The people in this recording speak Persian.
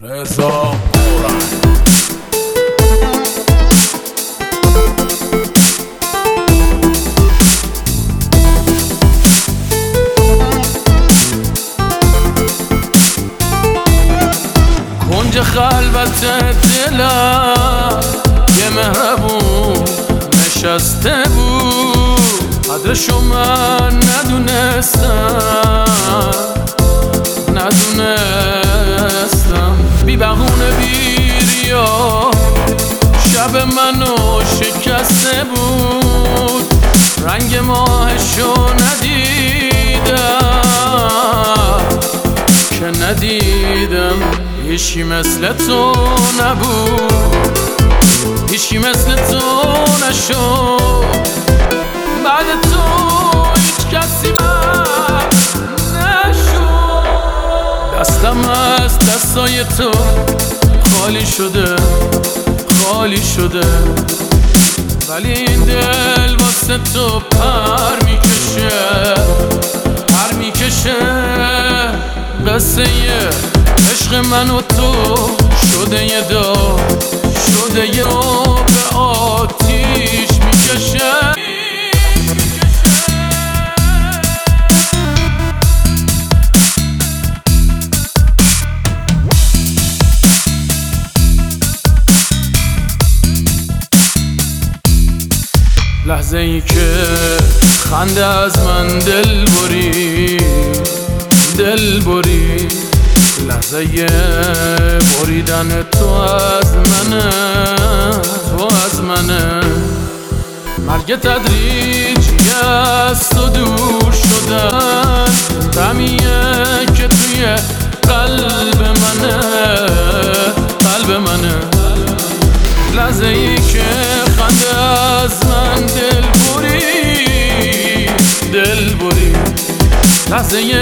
رضا اورنگ. کنج خلوت دلم یه مهربون نشسته بود، قدرشو من ندونستم بی بهونه بی ریا شب منو شکسته بود، رنگ ماهشو ندیدم هیچی مثل تو نبود، هیچی مثل تو نشد، بعد تو هیچ کسی من نشد. دستم از دستای تو خالی شده ولی این دل واسه تو پر میکشه قصه عشق من و تو شده یه به آتیش میکشه. لحظه ای که خنده از من دل بری لحظه بریدن تو از منه مرگ تدریجی است و دور شدن غمیه که توی قلب منه لحظه ای که خنده از من دل بری لحظه